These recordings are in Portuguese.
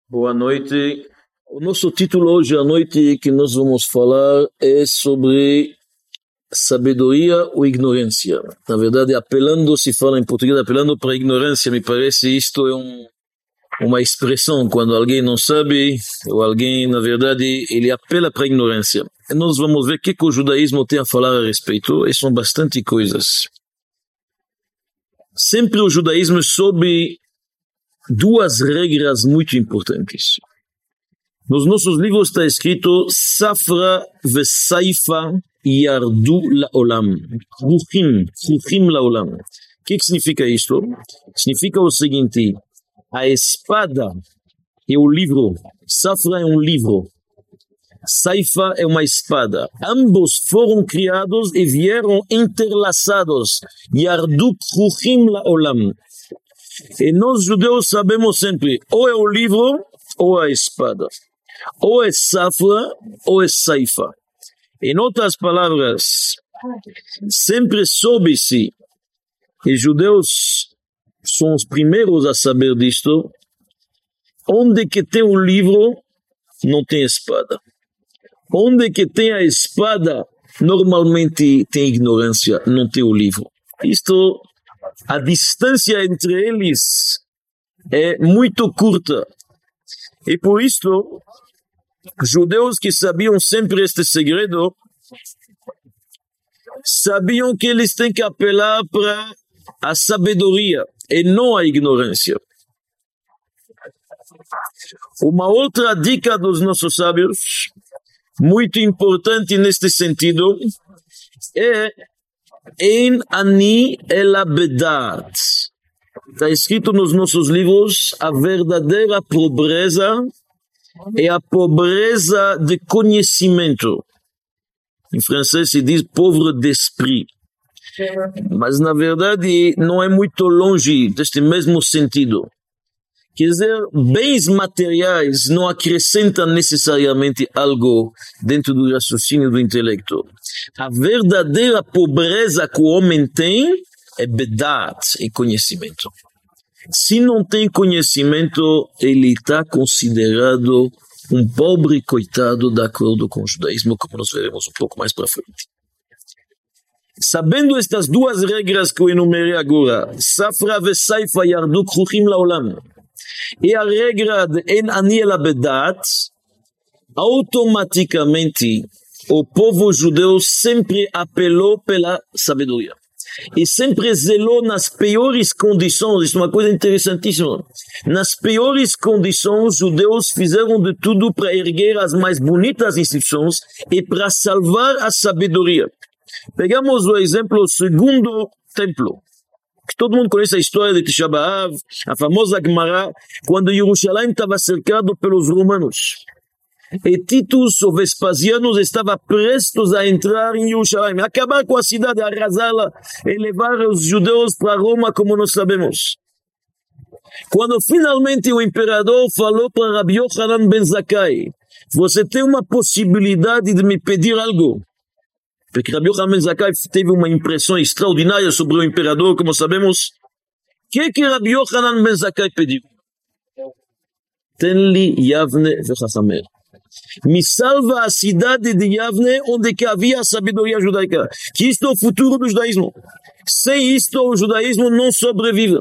Boa noite. O nosso título hoje à noite que nós vamos falar é sobre sabedoria ou ignorância. Na verdade, se fala em português, apelando para a ignorância, me parece isto é uma expressão, quando alguém não sabe, ou alguém, na verdade, ele apela para a ignorância. E nós vamos ver o que o judaísmo tem a falar a respeito, e são bastante coisas. Sempre o judaísmo sob duas regras muito importantes. Nos nossos livros está escrito Safra vesaifa yardu laolam. Chuchim laolam. O que significa isto? Significa o seguinte: a espada é o livro. Safra é um livro. Saifa é uma espada. Ambos foram criados e vieram interlaçados. Yardu chuchim laolam. E nós judeus sabemos sempre, ou é o livro, ou a espada. Ou é safra, ou é saifa. Em outras palavras, sempre soube-se, e judeus são os primeiros a saber disto, onde que tem o livro, não tem espada. Onde que tem a espada, normalmente tem ignorância, não tem o livro. Isto, a distância entre eles é muito curta. E por isso, judeus que sabiam sempre este segredo, sabiam que eles têm que apelar para a sabedoria e não a ignorância. Uma outra dica dos nossos sábios, muito importante neste sentido, é Ein ani ela bedat. Está escrito nos nossos livros, a verdadeira pobreza é a pobreza de conhecimento. Em francês se diz pauvre d'esprit. Mas na verdade não é muito longe deste mesmo sentido. Quer dizer, bens materiais não acrescentam necessariamente algo dentro do raciocínio do intelecto. A verdadeira pobreza que o homem tem é bedat, é conhecimento. Se não tem conhecimento, ele está considerado um pobre coitado de acordo com o judaísmo, como nós veremos um pouco mais para frente. Sabendo estas duas regras que eu enumerei agora, Safra vesaifa yardu chuchim laolam, e a regra de En ani ela bedat, automaticamente o povo judeu sempre apelou pela sabedoria. E sempre zelou nas piores condições. Isso é uma coisa interessantíssima. Nas piores condições, os judeus fizeram de tudo para erguer as mais bonitas instituições e para salvar a sabedoria. Pegamos o exemplo do segundo templo. Que todo mundo conhece a história de Tisha B'Av, a famosa Gemara, quando Jerusalém estava cercado pelos romanos. E Titus, o Vespasiano, estava prestos a entrar em Jerusalém, acabar com a cidade, arrasá-la e levar os judeus para Roma, como nós sabemos. Quando finalmente o imperador falou para Rabbi Yochanan ben Zakkai, você tem uma possibilidade de me pedir algo? Porque Rabbi Yochanan ben Zakkai teve uma impressão extraordinária sobre o imperador, como sabemos. O que Rabbi Yochanan ben Zakkai pediu? Ten-li Yavne v'chasamer. Me salva a cidade de Yavne, onde que havia a sabedoria judaica. Que isto é o futuro do judaísmo. Sem isto, o judaísmo não sobrevive.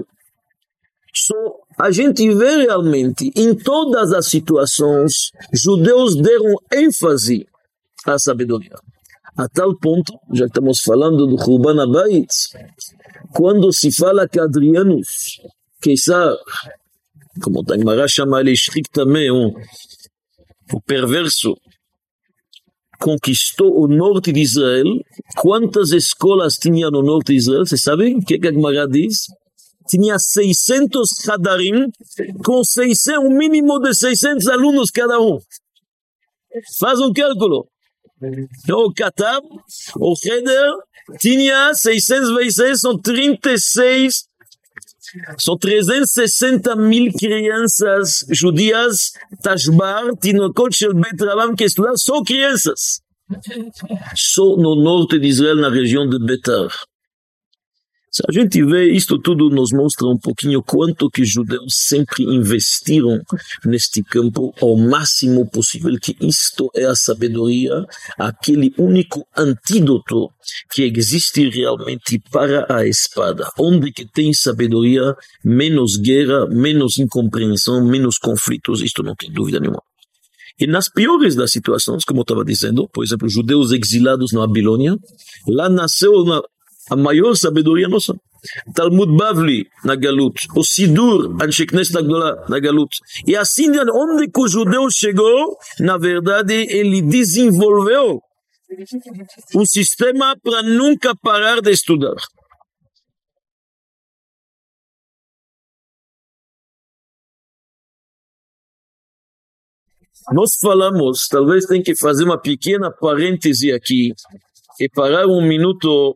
A gente vê realmente, em todas as situações, judeus deram ênfase à sabedoria. A tal ponto, já estamos falando do Churban Abayit, quando se fala que Adrianus, Caesar, como a Gemara chama ele também, o perverso, conquistou o norte de Israel. Quantas escolas tinha no norte de Israel? Vocês sabem o que a Gemara diz? Tinha 600 hadarim, com um mínimo de 600 alunos cada um. Faz um cálculo. O Katab, o Heder, tinha 600 vezes 6, são 36, são 360 mil crianças judias, Tashbar, Tinokot Shel Bet Rabam, que estudaram, só crianças. Só no norte de Israel, na região de Betar. Se a gente vê isto tudo, nos mostra um pouquinho quanto que os judeus sempre investiram neste campo ao máximo possível, que isto é a sabedoria, aquele único antídoto que existe realmente para a espada. Onde que tem sabedoria, menos guerra, menos incompreensão, menos conflitos, isto não tem dúvida nenhuma. E nas piores das situações, como eu estava dizendo, por exemplo, judeus exilados na Babilônia, lá nasceu a maior sabedoria nossa. Talmud Bavli na Galut, o Sidur, Anshe Knesset Agdolah na Galut. E assim, onde que o judeu chegou, na verdade, ele desenvolveu um sistema para nunca parar de estudar. Nós falamos, talvez tem que fazer uma pequena parêntese aqui e parar um minuto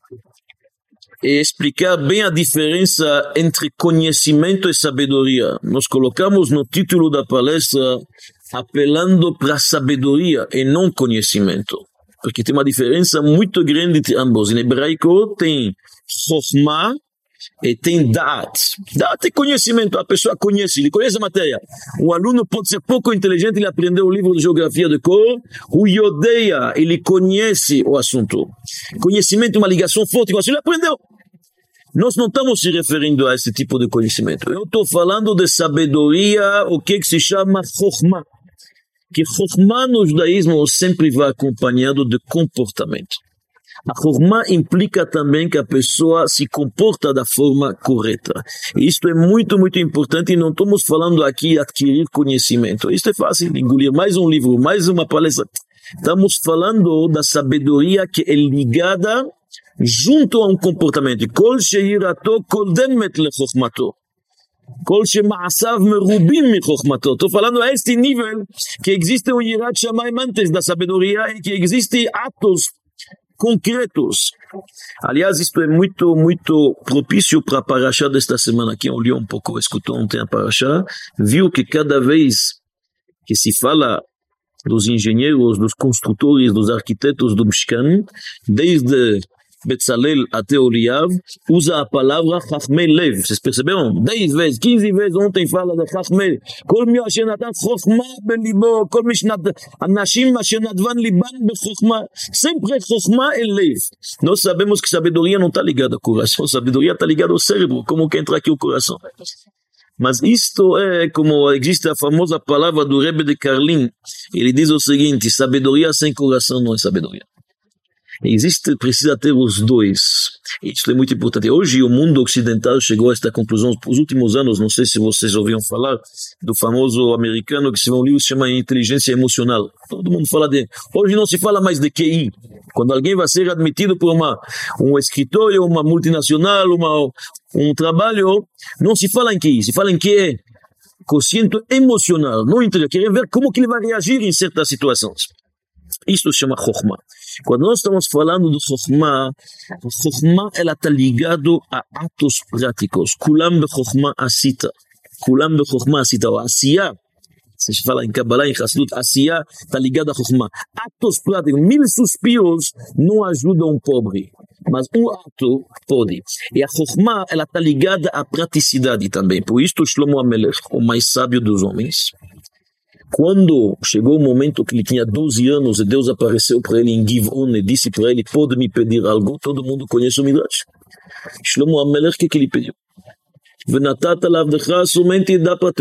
e explicar bem a diferença entre conhecimento e sabedoria. Nós colocamos no título da palestra apelando para sabedoria e não conhecimento, porque tem uma diferença muito grande entre ambos. Em hebraico tem chokhmah e tem da'at. Da'at é conhecimento, a pessoa conhece, ele conhece a matéria. Um aluno pode ser pouco inteligente, ele aprendeu o livro de geografia de cor, o yodeia, ele conhece o assunto. Conhecimento é uma ligação forte com o assunto, ele aprendeu. Nós não estamos se referindo a esse tipo de conhecimento. Eu estou falando de sabedoria, o que se chama chokhmah. Que chokhmah no judaísmo sempre vai acompanhado de comportamento. A chokhmah implica também que a pessoa se comporta da forma correta. E isto é muito, muito importante, e não estamos falando aqui de adquirir conhecimento. Isto é fácil, engolir mais um livro, mais uma palestra. Estamos falando da sabedoria que é ligada junto a um comportamento. Kol she'irato kodemet lechokhmato. Kol she'ma'asav merubim michokhmato. Estou falando a este nível que existe um yirat shamayim antes da sabedoria e que existe atos concretos. Aliás, isto é muito, muito propício para a parashá desta semana. Quem olhou um pouco, escutou ontem a parashá, viu que cada vez que se fala dos engenheiros, dos construtores, dos arquitetos do Mishkan, desde Betzalel até Oliav, usa a palavra Chachmei Lev. Vocês perceberam? 10 vezes, 15 vezes ontem fala de Chachmei. Kol mi asher natan chokhmah belibo, kol mi anashim asher nadvan liban bechokhmah. Sempre chokhmah é Lev. Nós sabemos que sabedoria não está ligada ao coração, sabedoria está ligada ao cérebro, como que entra aqui o coração. Mas isto é como existe a famosa palavra do Rebbe de Karlin. Ele diz o seguinte: sabedoria sem coração não é sabedoria. Precisa ter os dois. Isso é muito importante. Hoje o mundo ocidental chegou a esta conclusão. Nos últimos anos, não sei se vocês ouviram falar do famoso americano que escreveu um livro que se chama Inteligência Emocional. Todo mundo fala de... Hoje não se fala mais de QI. Quando alguém vai ser admitido por um escritório, uma multinacional, um trabalho, não se fala em QI, se fala em QE. Quociente emocional. Não interessa. Querem ver como que ele vai reagir em certas situações. Isso se chama Chokhmah. Quando nós estamos falando do Chokhmah, ela está ligado a atos práticos. Kulam be-Chokhmah asita. Kulam be-Chokhmah asita. O Asiyah, se fala em Kabbalah, em Hassidut, Asiyah está ligado a Chokhmah. Atos práticos. 1000 suspiros não ajudam um pobre, mas um ato pode. E a Chokhmah, ela está ligada à praticidade também. Por isso, Shlomo HaMelech, o mais sábio dos homens, quando chegou o momento que ele tinha 12 anos e Deus apareceu para ele em Givon e disse para ele: pode me pedir algo? Todo mundo conhece o Midrash. Shlomo HaMelech, o que ele pediu? Venatata lavdecha, somente dá para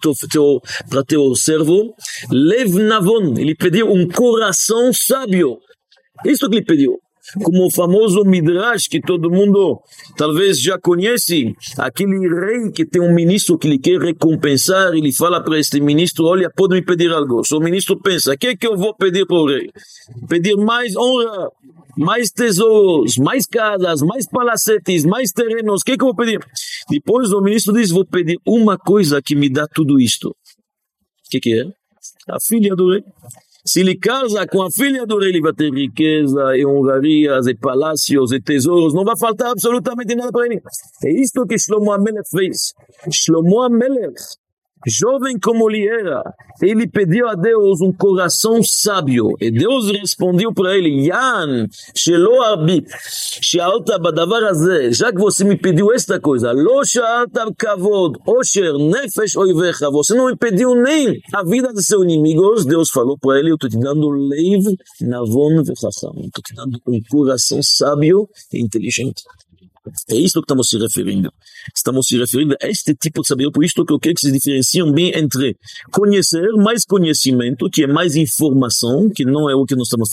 teu servo lev navon. Ele pediu um coração sábio. Isso que ele pediu. Como o famoso Midrash, que todo mundo talvez já conhece, aquele rei que tem um ministro que ele quer recompensar, ele fala para este ministro: olha, pode me pedir algo. O ministro pensa: o que é que eu vou pedir para o rei? Pedir mais honra, mais tesouros, mais casas, mais palacetes, mais terrenos, o que é que eu vou pedir? Depois o ministro diz: vou pedir uma coisa que me dá tudo isto. O que é? A filha do rei. Se ele casa com a filha do rei, ele vai ter riqueza, e honrarias, e palácios, e tesouros. Não vai faltar absolutamente nada para ele. É isto que Shlomo HaMelech fez. Shlomo HaMelech, jovem como ele era, ele pediu a Deus um coração sábio, e Deus respondeu para ele, Yan, shelo arbi, שאלת בדבר הזה, já que você me pediu esta coisa, לא שאלת כבוד, עושר, נפש אויביך, você não me pediu nem a vida de seus inimigos, Deus falou para ele, eu estou te dando leiv, navon vechacham, estou te dando um coração sábio e inteligente. É isto que estamos se referindo. Estamos se referindo a este tipo de sabedoria, por isto que eu quero que se diferenciem bem entre conhecer, mais conhecimento, que é mais informação, que não é o que nós estamos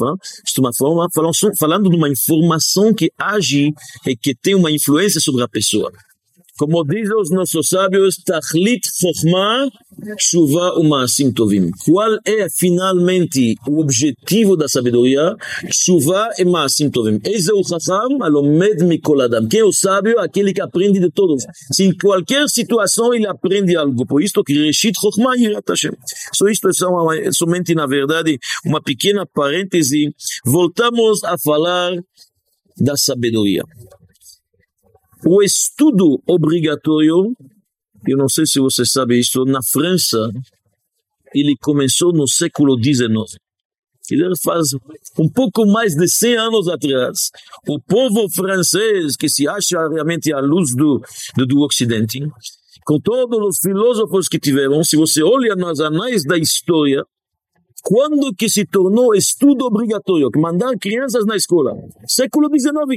falando de uma informação que age e que tem uma influência sobre a pessoa. Como dizem os nossos sábios, Tachlit Chokhmah, Tshuva Umaasim Tovim. Qual é finalmente o objetivo da sabedoria? Tshuva e Maasim Tovim. Eze o Chacham, alomed mikol adam. Quem é o sábio? Aquele que aprende de todos. Se em qualquer situação ele aprende algo. Por isso que Reshit Chokhmah Yirat Hashem. Só isto é somente, na verdade, uma pequena parêntese. Voltamos a falar da sabedoria. O estudo obrigatório, eu não sei se você sabe isso, na França, ele começou no século XIX. Ele faz um pouco mais de 100 anos atrás. O povo francês, que se acha realmente à luz do Ocidente, com todos os filósofos que tiveram, se você olha nos anais da história, quando que se tornou estudo obrigatório, que mandar crianças na escola? Século XIX.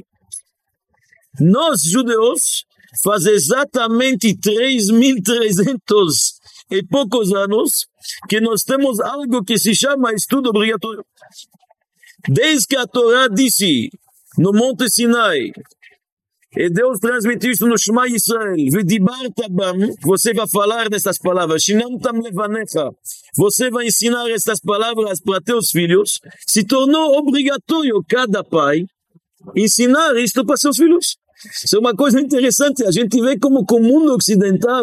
Nós, judeus, faz exatamente 3.300 e poucos anos que nós temos algo que se chama estudo obrigatório. Desde que a Torá disse no Monte Sinai, e Deus transmitiu isso no Shema Yisrael, você vai falar dessas palavras, você vai ensinar essas palavras para teus filhos, se tornou obrigatório cada pai ensinar isto para seus filhos. Isso é uma coisa interessante, a gente vê como o mundo ocidental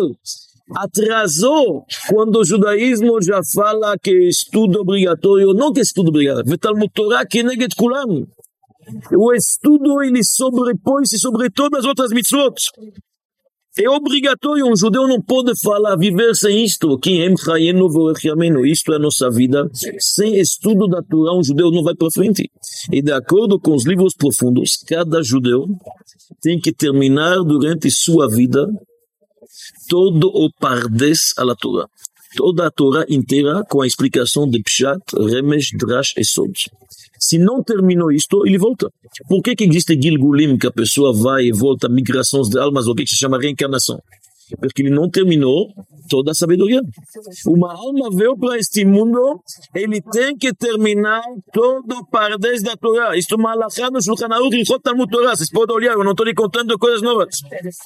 atrasou quando o judaísmo já fala que é estudo obrigatório, não que é estudo obrigatório, Talmud Torah כנגד כולם. O estudo ele sobrepõe-se sobre todas as outras mitzvot. É obrigatório, um judeu não pode falar, viver sem isto, isto é a nossa vida. Sem estudo da Torá, um judeu não vai para frente. E de acordo com os livros profundos, cada judeu tem que terminar durante sua vida todo o pardes à Torá. Toda a Torá inteira com a explicação de Pshat, Remesh, Drash e Sod. Se não terminou isto, ele volta. Por que existe Gilgulim, que a pessoa vai e volta, migrações de almas, o que se chama reencarnação? Porque ele não terminou toda a sabedoria. Uma alma veio para este mundo, ele tem que terminar todo o pardes da Torá. Isto é uma halakha no Shulchan Aruch, Hilchot Talmud Torah. Vocês podem olhar, eu não estou lhe contando coisas novas.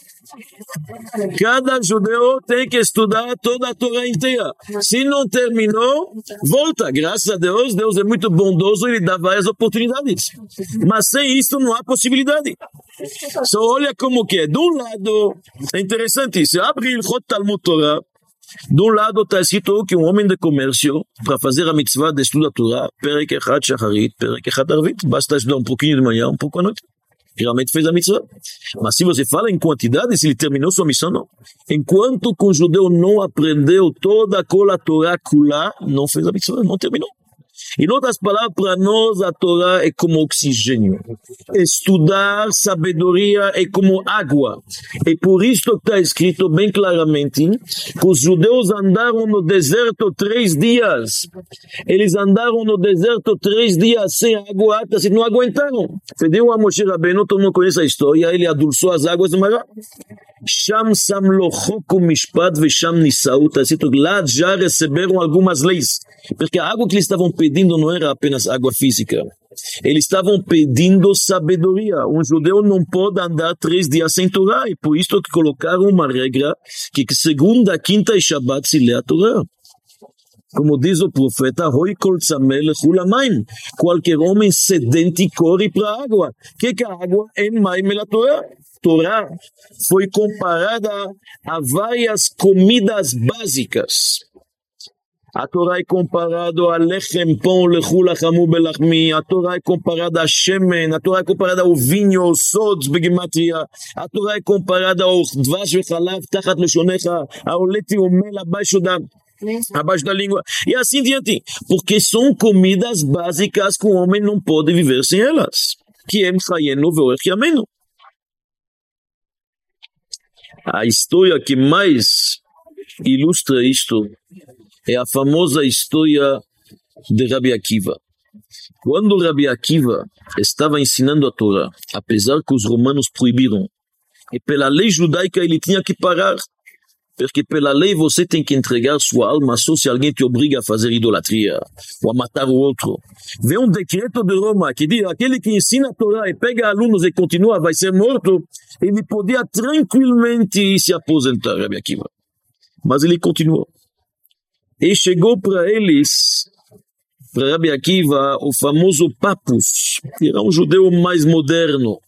Cada judeu tem que estudar toda a Torá inteira. Se não terminou, volta. Graças a Deus, Deus é muito bondoso, ele dá várias oportunidades. Mas sem isso não há possibilidade. Só olha como que é. De um lado, é interessante, se abre Hilchot Talmud Torah, de um lado está escrito que um homem de comércio, para fazer a mitzvah de estudo da Torah, Perek Echad Shacharit, Perek Echad Arvit, basta estudar um pouquinho de manhã, um pouco à noite. Realmente fez a mitzvah. Mas se você fala em quantidade, se ele terminou sua missão, não. Enquanto que o judeu não aprendeu toda a Torah Kula, não fez a mitzvah, não terminou. Em outras palavras, para nós a Torá é como oxigênio. Estudar sabedoria é como água. E por isso está escrito bem claramente que os judeus andaram no deserto 3 dias. Eles andaram no deserto 3 dias sem água, se não aguentaram. Pediu a Moshe Rabbeinu, todo mundo conhece a história, ele adulçou as águas do mar. Sham sam lo chok umishpat vesham nisau, lá já receberam algumas leis, porque a água que eles estavam pedindo não era apenas água física, eles estavam pedindo sabedoria. Um judeu não pode andar 3 dias sem Torá, e por isso que colocaram uma regra que segunda, quinta e Shabbat se lê a Torá. Como diz o profeta, Hoi kol tzameh lechu lamaim, qualquer homem sedente corre para a água. Que a água é maim la Torá. Torá foi comparada a várias comidas básicas. A Torá é comparada a lechem, pão, lechu, lachamu, belachmi. A Torá é comparada a shemen. A Torá é comparada ao vinho, ao sods, begimatria. A Torá é comparada ao dvash vechalav, tachat leshonecha, ao leite e o mel abaixo da língua. E assim diante. Porque são comidas básicas que o homem não pode viver sem elas. Que em chayenu veorech yamenu. A história que mais ilustra isto é a famosa história de Rabi Akiva. Quando Rabi Akiva estava ensinando a Torá, apesar que os romanos proibiram, e pela lei judaica ele tinha que parar, porque pela lei você tem que entregar sua alma só se alguém te obriga a fazer idolatria, ou a matar o outro. Vem um decreto de Roma que diz, aquele que ensina a Torá e pega alunos e continua, vai ser morto, ele podia tranquilamente se aposentar, Rabi Akiva. Mas ele continuou. E chegou para eles, para Rabi Akiva, o famoso Papus, que era um judeu mais moderno.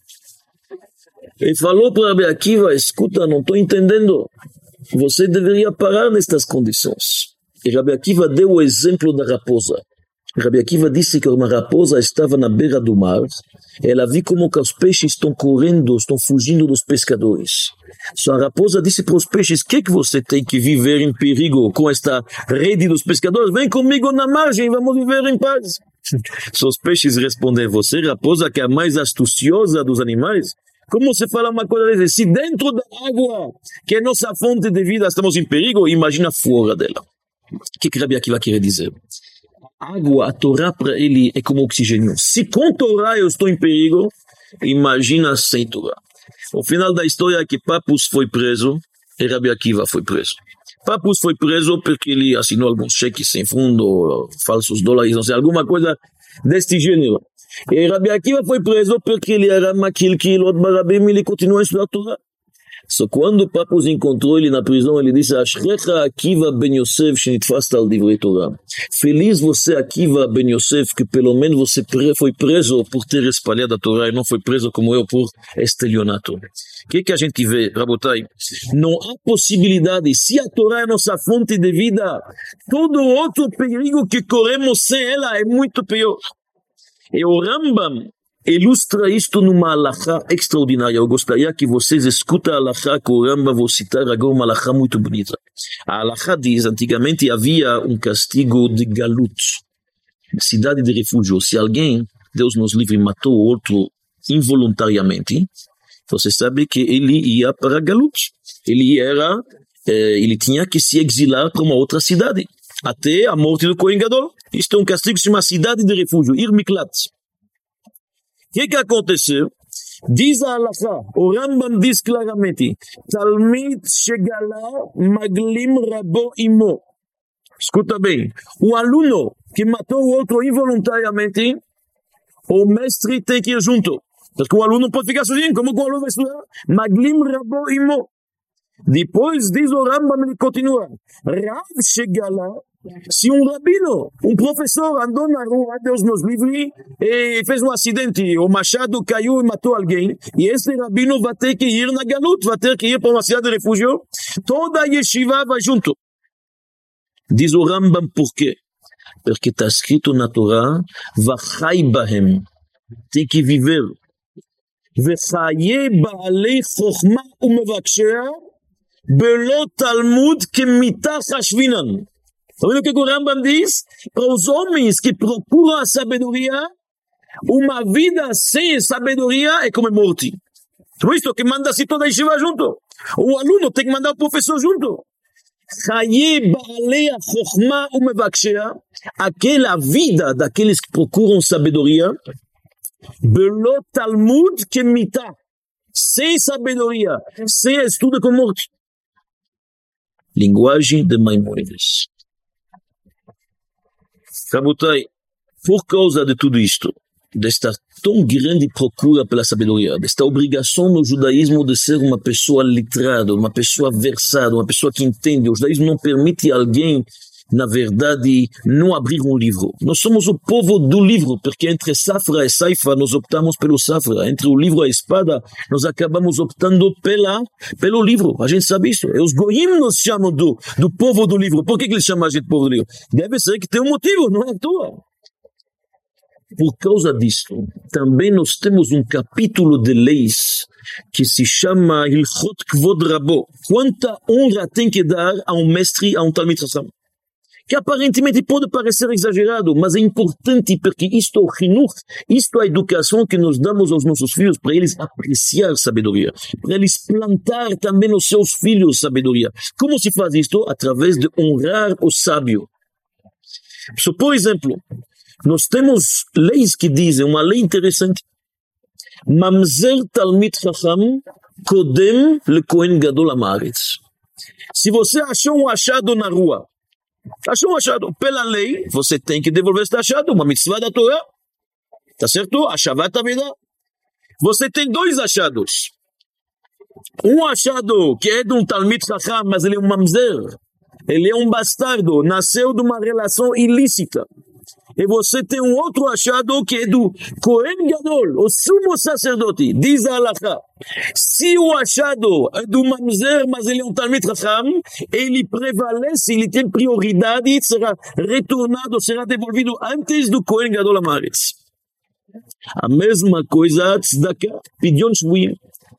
Ele falou para Rabi Akiva, escuta, não estou entendendo, você deveria parar nestas condições. E Rabi Akiva deu o exemplo da raposa. Rabi Akiva disse que uma raposa estava na beira do mar, ela viu como que os peixes estão correndo, estão fugindo dos pescadores. Só a raposa disse para os peixes, que você tem que viver em perigo com esta rede dos pescadores? Vem comigo na margem, vamos viver em paz. Só os peixes respondem, você, raposa, que é a mais astuciosa dos animais, como você fala uma coisa dessa? Se dentro da água, que é nossa fonte de vida, estamos em perigo, imagina fora dela. O que Rabi Akiva quer dizer? A água, a Torá para ele é como oxigênio. Se com Torá eu estou em perigo, imagina sem Torá. O final da história é que Papus foi preso e Rabi Akiva foi preso. Papus foi preso porque ele assinou alguns cheques sem fundo, falsos dólares, não sei, alguma coisa deste gênero. E Rabi Akiva foi preso porque ele era maquil que barabim, ele continuou a estudar a Torá. Só quando Papus encontrou ele na prisão, ele disse, Ashrecha Akiva ben Yosef shenitfasta al divrei Torah. Feliz você, Akiva ben Yosef, que pelo menos você foi preso por ter espalhado a Torá e não foi preso como eu por estelionato. O que a gente vê, Rabotai? Não há possibilidade, se a Torá é nossa fonte de vida, todo outro perigo que corremos sem ela é muito pior. E o Rambam ilustra isto numa halakha extraordinária. Eu gostaria que vocês escutem a halakha que o Rambam, vou citar agora uma halakha muito bonita. A halakha diz, antigamente havia um castigo de galut, cidade de refúgio. Se alguém, Deus nos livre, matou outro involuntariamente, você sabe que ele ia para galut. Ele tinha que se exilar para uma outra cidade, até a morte do Kohen Gadol. Isto é um castigo que se chama cidade de refúgio, Ir Miklat. O que aconteceu? Diz a halakha, o Rambam diz claramente, Talmid shegala maglim rabo imo. Escuta bem, o aluno que matou o outro involuntariamente, o mestre tem que ir junto. Porque o aluno não pode ficar sozinho, como que o aluno vai estudar? Maglim rabo imo. Depois diz o Rambam, ele continua, Rav shegala, se um rabino, um professor andou na rua, Deus nos livre, e fez um acidente, o machado caiu e matou alguém, e esse rabino vai ter que ir na galut, vai ter que ir para uma cidade de refúgio, toda a yeshiva vai junto. Diz o Rambam por quê? Porque está escrito na Torá, vachai bahem, tem que viver. Vechaye baalei chokhma umevakshea, belo talmud kemitach hashvinan. Está vendo o que o Rambam diz? Para os homens que procuram a sabedoria, uma vida sem sabedoria é como morte. Por isso que manda-se toda a yeshiva junto. O aluno tem que mandar o professor junto. Chaye baalei chokhma umevakshea, aquela vida daqueles que procuram sabedoria, belo talmud kemitah, sem sabedoria, sem estudo com morte. Linguagem de Maimônides. Rabotai, por causa de tudo isto, desta tão grande procura pela sabedoria, desta obrigação no judaísmo de ser uma pessoa literada, uma pessoa versada, uma pessoa que entende, o judaísmo não permite alguém na verdade, não abrir um livro. Nós somos o povo do livro, porque entre Safra e Saifa nós optamos pelo Safra. Entre o livro e a espada, nós acabamos optando pelo livro. A gente sabe isso. E os goyim nos chamam do povo do livro. Por que eles chamam a gente de povo do livro? Deve ser que tem um motivo, não é à toa. Por causa disso, também nós temos um capítulo de leis que se chama Hilchot Kvod Rabo. Quanta honra tem que dar a um mestre, a um Talmid Chacham? Que aparentemente pode parecer exagerado, mas é importante porque isto é o chinuch, isto é a educação que nós damos aos nossos filhos para eles apreciar sabedoria, para eles plantar também nos seus filhos sabedoria. Como se faz isto? Através de honrar o sábio. Por exemplo, nós temos leis que dizem, uma lei interessante, Mamzer Talmid Chacham Kodem le Kohen Gadol Haaretz. Se você achou um achado na rua, achou um achado, pela lei, você tem que devolver este achado, uma mitzvah da Torá, tá certo? Achavat Aveda. Você tem dois achados. Um achado que é de um Talmid Chacham, mas ele é um mamzer, ele é um bastardo, nasceu de uma relação ilícita. E você tem um outro achado que é do Kohen Gadol, o sumo sacerdote, diz a Halakha. Se o achado é do mamzer, mas ele é um Talmid Chacham, ele prevalece, ele tem prioridade, será retornado, será devolvido antes do Kohen Gadol Haaretz. A mesma coisa, tzedakah, pidyon shvuim.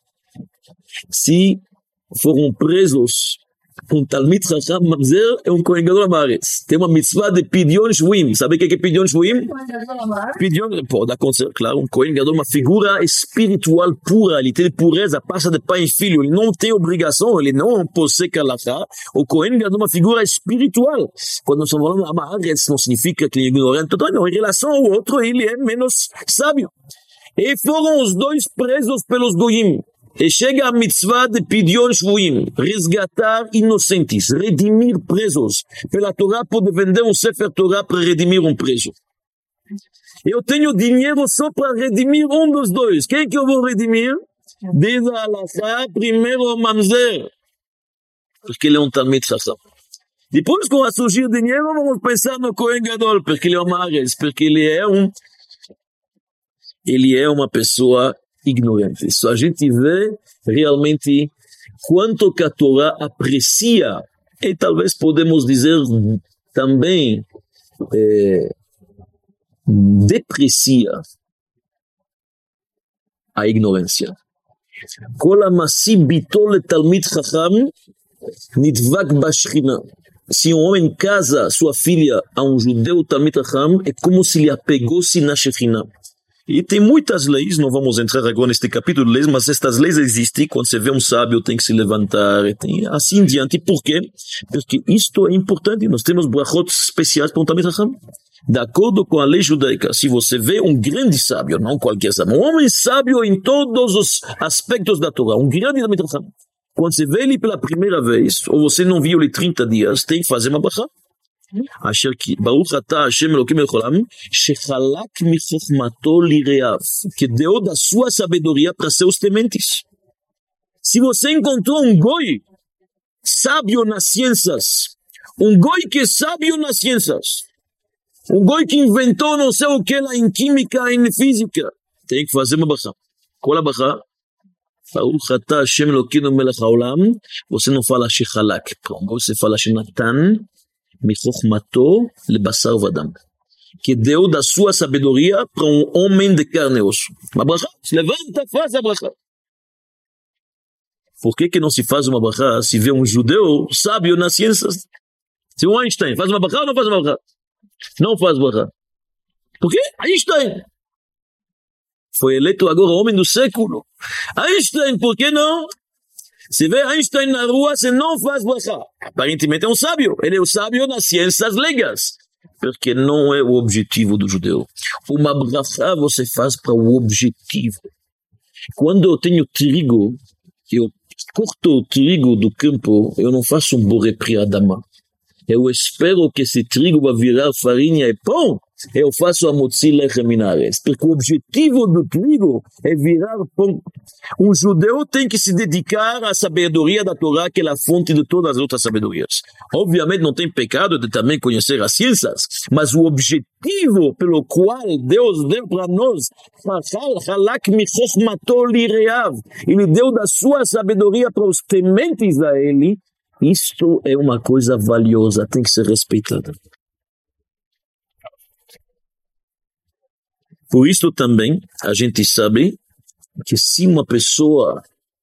Se foram presos um Talmid Chacham mamzer é um Kohen Gadol Haaretz. Tem uma mitzvah de pidyon shvuim. Sabe o que é pidyon shvuim? Pidyon, pode acontecer, claro, um Kohen Gadol, uma figura espiritual pura, ele tem pureza, passa de pai em filho, ele não tem obrigação, ele não possui halakha. O Kohen Gadol é uma figura espiritual. Quando nós estamos falando Haaretz, não significa que ele é ignorante, não, em relação ao outro, ele é menos sábio. E foram os dois presos pelos goyim. E chega a mitzvah de pidyon shvuim, resgatar inocentes, redimir presos. Pela Torá pode vender um Sefer Torá para redimir um preso. Eu tenho dinheiro só para redimir um dos dois. Quem que eu vou redimir? Diz a Halakha, primeiro o mamzer, porque ele é um Talmid Chacham. Depois, quando vai surgir dinheiro, vamos pensar no Kohen Gadol, porque ele é um Haaretz, porque ele é uma pessoa ignorante. Isso a gente vê realmente quanto que a Torá aprecia e talvez podemos dizer também deprecia a ignorância. Kol hamasi bito letalmid chacham nidvak bashchina. Se um homem casa sua filha a um judeu talmid chacham, é como se lhe apegou-se na Shekhinah. E tem muitas leis, não vamos entrar agora neste capítulo de leis, mas estas leis existem. Quando você vê um sábio, tem que se levantar, e tem assim em diante. Por quê? Porque isto é importante. Nós temos brachot especiais para um Talmid Chacham. De acordo com a lei judaica, se você vê um grande sábio, não qualquer sábio, um homem sábio em todos os aspectos da Torá, um grande Talmid Chacham, quando você vê ele pela primeira vez, ou você não viu ele 30 dias, tem que fazer uma brachá. אשר כי ברוך אתה השם אלוקים מלך העולם שחלק מחוכמתו ליראיו, que deu da sua sabedoria para seus tementes. Se você encontrou um goi sábio nas ciências, um goi que é sábio nas ciências, um goi que inventou não sei o que lá em química, em física, tem que fazer uma brachá. Qual a brachá? ברוך אתה השם אלוקינו מלך העולם. você não fala שחלק, você fala שנתן מחוכמתו לבשר ודם, que deu da sua sabedoria para um homem de carne e osso. Uma brachá, se levanta, faz a brachá. Por que não se faz uma brachá se vê um judeu sábio nas ciências? Se um Einstein faz uma brachá ou não faz uma brachá? Não faz brachá. Por quê? Einstein foi eleito agora homem do século. Einstein, por que não? Se vê Einstein na rua, você não faz brachá. Aparentemente é um sábio. Ele é o sábio nas ciências leigas. Porque não é o objetivo do judeu. Uma brachá você faz para o objetivo. Quando eu tenho trigo, eu corto o trigo do campo, eu não faço um boré para Adama. Eu espero que esse trigo vai virar farinha e pão. eu faço a motzi lechem min haaretz. Porque o objetivo do trigo é virar pão. Um judeu tem que se dedicar à sabedoria da Torá, que é a fonte de todas as outras sabedorias. Obviamente não tem pecado de também conhecer as ciências, mas o objetivo pelo qual Deus deu para nós, ele deu da sua sabedoria para os tementes a ele. Isto é uma coisa valiosa, tem que ser respeitada. Por isso também a gente sabe que se uma pessoa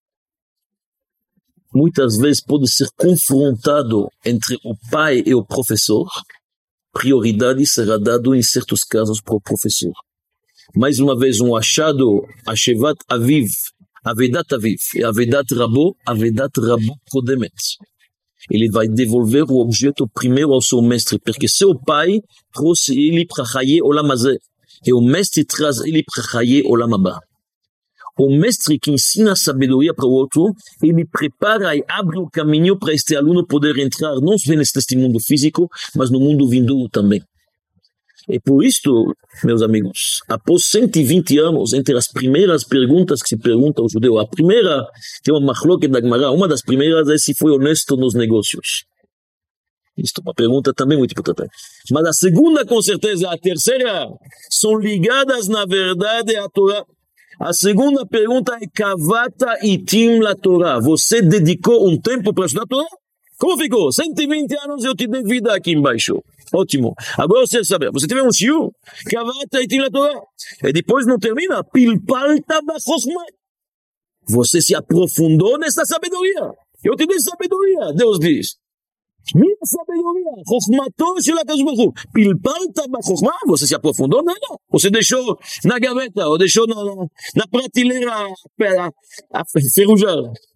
muitas vezes pode ser confrontado entre o pai e o professor, prioridade será dado em certos casos para o professor. Mais uma vez um achado, Ashevat Aviv, Avedat Aviv, e Avedat Rabo Kodemet. Ele vai devolver o objeto primeiro ao seu mestre, porque seu pai trouxe ele para Chaye Olam Hazeh, e o mestre traz ele para Chaye Olam Haba. O mestre que ensina a sabedoria para o outro, ele prepara e abre o caminho para este aluno poder entrar, não só neste mundo físico, mas no mundo vindouro também. E por isto, meus amigos, após 120 anos, entre as primeiras perguntas que se pergunta ao judeu, a primeira, tem uma machloket da Gemara, uma das primeiras é se foi honesto nos negócios. Isto é uma pergunta também muito importante. Mas a segunda, com certeza, a terceira, são ligadas, na verdade, à Torá. A segunda pergunta é Kavata itim la Torá. Você dedicou um tempo para estudar a Torá? Como ficou? 120 anos eu te dei vida aqui embaixo. Ótimo. Agora você sabe, você teve um shiur, Kavata itim la Torá. E depois não termina. Pilpalta bachosma. Você se aprofundou nessa sabedoria. Eu te dei sabedoria, Deus diz. Minha sabedoria, Chokhmato shel HaKadosh Baruch Hu. Pilpalta bachokma, você se aprofundou nela. Você deixou na gaveta, ou deixou na prateleira a ferrujar.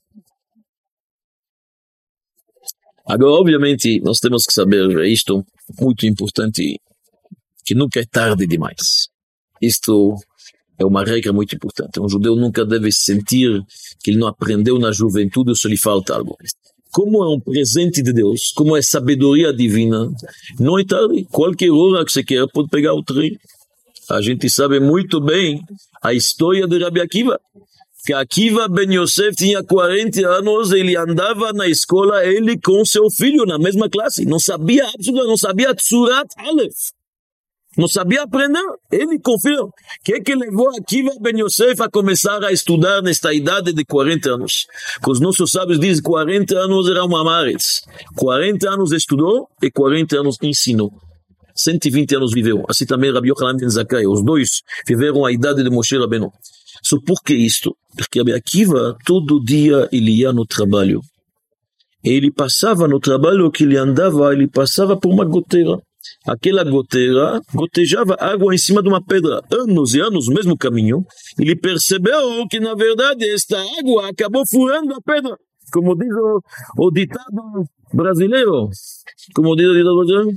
Agora, obviamente, nós temos que saber isto, muito importante, que nunca é tarde demais. Isto é uma regra muito importante. Um judeu nunca deve sentir que ele não aprendeu na juventude ou se lhe falta algo. Como é um presente de Deus, como é sabedoria divina, não é tarde. Qualquer hora que você quer pode pegar o trem. A gente sabe muito bem a história de Rabi Akiva. Que Akiva Ben Yosef tinha 40 anos, ele andava na escola, ele com seu filho na mesma classe. Não sabia absolutamente, não sabia Tzurat Aleph. Não sabia aprender, ele confiou. O que levou Akiva Ben Yosef a começar a estudar nesta idade de 40 anos? Que os nossos sábios dizem que 40 anos era uma amaretz. 40 anos estudou e 40 anos ensinou. 120 anos viveu. Assim também Rabi Yochanan ben Zakkai. Os dois viveram a idade de Moshe Rabbeinu. Só por que isto? Porque Rabi Akiva, todo dia ele ia no trabalho. Ele passava no trabalho que ele andava, ele passava por uma goteira. Aquela goteira gotejava água em cima de uma pedra. Anos e anos, o mesmo caminho. Ele percebeu que, na verdade, esta água acabou furando a pedra. Como diz o ditado brasileiro. Como diz o ditado brasileiro?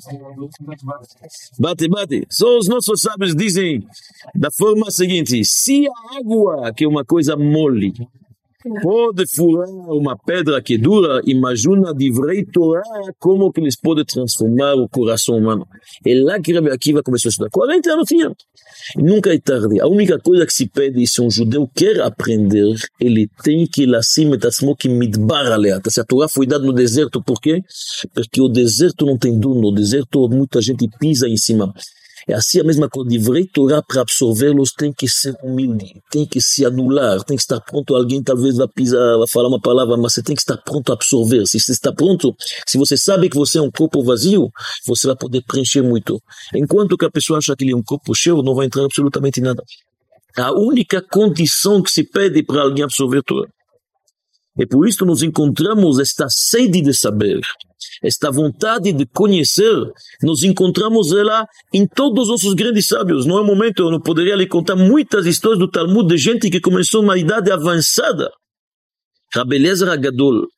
Bate, bate. Só os nossos sábios dizem da forma seguinte: se a água, que é uma coisa mole, pode furar uma pedra que dura, imagina divrei Torá, como que eles podem transformar o coração humano. É lá que Rabi Akiva começou a estudar. 40 anos tinha. Nunca é tarde. A única coisa que se pede, se um judeu quer aprender, ele tem que lassim et atzmo ki midbar alea. Se a Torá foi dada no deserto, por quê? Porque o deserto não tem dono. No deserto muita gente pisa em cima. É assim a mesma coisa, divrei Torá, para absorvê-los tem que ser humilde, tem que se anular, tem que estar pronto. Alguém talvez vai pisar, vai falar uma palavra, mas você tem que estar pronto a absorver. Se você está pronto, se você sabe que você é um corpo vazio, você vai poder preencher muito. Enquanto que a pessoa acha que ele é um corpo cheio, não vai entrar absolutamente nada. A única condição que se pede para alguém absorver Torá. E por isso nos encontramos esta sede de saber, esta vontade de conhecer, nos encontramos ela em todos os nossos grandes sábios. Não é um momento, eu não poderia lhe contar muitas histórias do Talmud de gente que começou uma idade avançada. Rabbi Eliezer Agadol,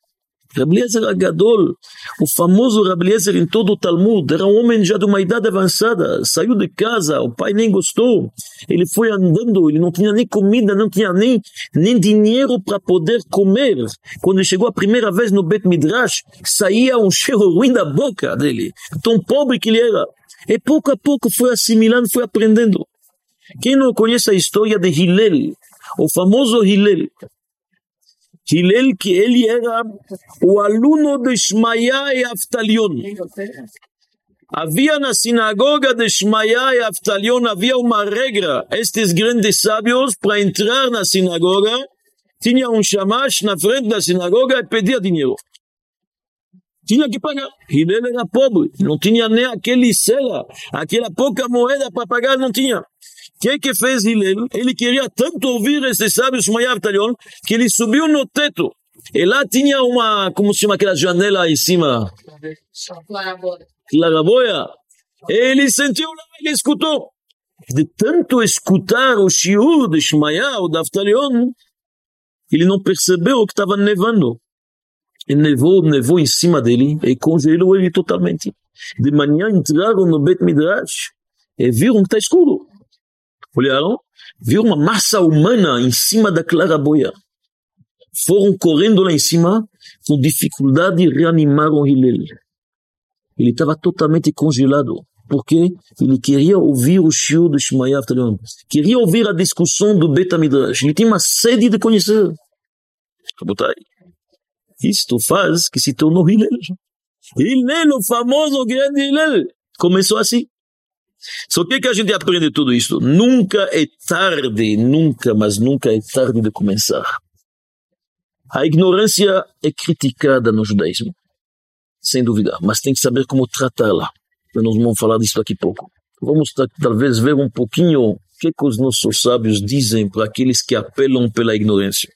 o famoso Rabbi Eliezer em todo o Talmud, era um homem já de uma idade avançada, saiu de casa, o pai nem gostou, ele foi andando, ele não tinha nem comida, não tinha nem dinheiro para poder comer. Quando ele chegou a primeira vez no Bet Midrash, saía um cheiro ruim da boca dele, tão pobre que ele era. E pouco a pouco foi assimilando, foi aprendendo. Quem não conhece a história de Hillel, o famoso Hillel? Hillel, que ele era o aluno de Shmaya e Aftalion. Havia na sinagoga de Shmaya e Aftalion, havia uma regra. Estes grandes sábios, para entrar na sinagoga, tinha um shamash na frente da sinagoga e pedia dinheiro. Tinha que pagar. Hillel era pobre, não tinha nem aquele sela, aquela pouca moeda para pagar, não tinha. O que fez Hillel? Ele queria tanto ouvir esses sábios Shmaya e Aftalion, que ele subiu no teto. E lá tinha uma, como se chama aquela janela em cima? Claraboia. Ele sentiu lá, ele escutou. De tanto escutar o shiur de Shmaya ou de Aftalion, ele não percebeu que estava nevando. E nevou em cima dele e congelou ele totalmente. De manhã entraram no Bet Midrash e viram que está escuro. Olharam, viram uma massa humana em cima da claraboia. Foram correndo lá em cima, com dificuldade reanimaram Hillel. Ele estava totalmente congelado. Porque ele queria ouvir o shiur de Shmaya e Aftalion. Queria ouvir a discussão do Bet Midrash. Ele tinha uma sede de conhecer. Isto faz que se tornou Hillel. Hillel, o famoso grande Hillel. Começou assim. Só que a gente aprende tudo isso? Nunca é tarde, nunca, mas nunca é tarde de começar. A ignorância é criticada no judaísmo, sem dúvida, mas tem que saber como tratá-la. Nós vamos falar disso daqui a pouco. Vamos talvez ver um pouquinho o que os nossos sábios dizem para aqueles que apelam pela ignorância.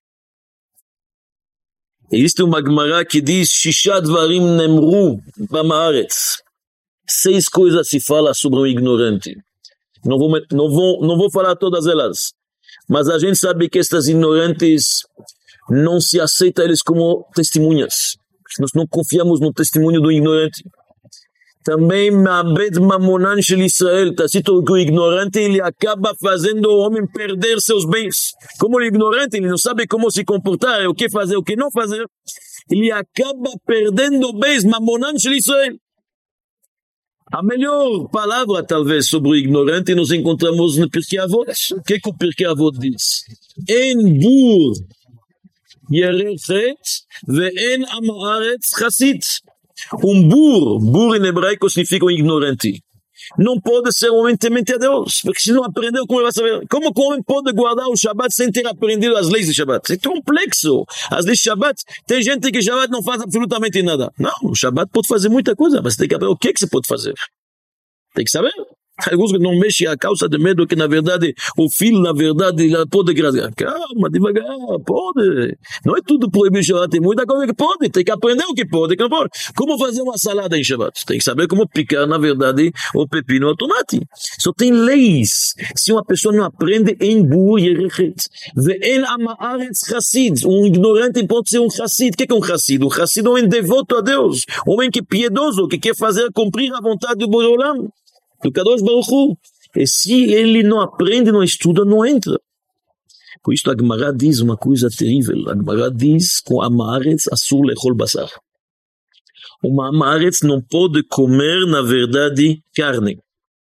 Existe uma Gemara que diz Shisha Dvarim Nemru Bamaretz. 6 coisas se fala sobre um ignorante. Não vou falar todas elas, mas a gente sabe que estas ignorantes não se aceita eles como testemunhas. Nós não confiamos no testemunho do ignorante. Também Ma'abed Mamonan Shel Israel, está escrito que o ignorante ele acaba fazendo o homem perder seus bens. Como o ignorante ele não sabe como se comportar, o que fazer, o que não fazer, ele acaba perdendo bens. Mamonan Shel Israel. A melhor palavra talvez sobre o ignorante nós encontramos no Pirkei Avot. O que o Pirkei Avot diz? En bur yerechet ve'en am haaretz chassid. Bur em hebraico significa um ignorante. Não pode ser um homem temente a Deus, porque se não aprendeu, como ele vai saber? Como o homem pode guardar o Shabbat sem ter aprendido as leis de Shabbat? É complexo. As leis de Shabbat, tem gente que Shabbat não faz absolutamente nada. Não, o Shabbat pode fazer muita coisa, mas tem que saber o que você pode fazer. Tem que saber. Alguns que não mexem a causa de medo que, na verdade, o filho, na verdade, pode gravar. Calma, devagar, pode. Não é tudo proibido em Shabbat, tem muita coisa que pode. Tem que aprender o que pode, que não pode. Como fazer uma salada em Shabbat? Tem que saber como picar, na verdade, o pepino ao tomate. Só tem leis. Se uma pessoa não aprende em bur yerechet, ve'en am haaretz chassid, um ignorante pode ser um chassid. O que é um chassid? Um chassid é um devoto a Deus. Um homem que é piedoso, que quer fazer cumprir a vontade do Borei Olam, do Kadosh Baruch Hu. E se ele não aprende, não estuda, não entra. Por isso a Gemara diz uma coisa terrível. A Gemara diz com am haaretz asur lechol basar. O am haaretz não pode comer, na verdade, carne.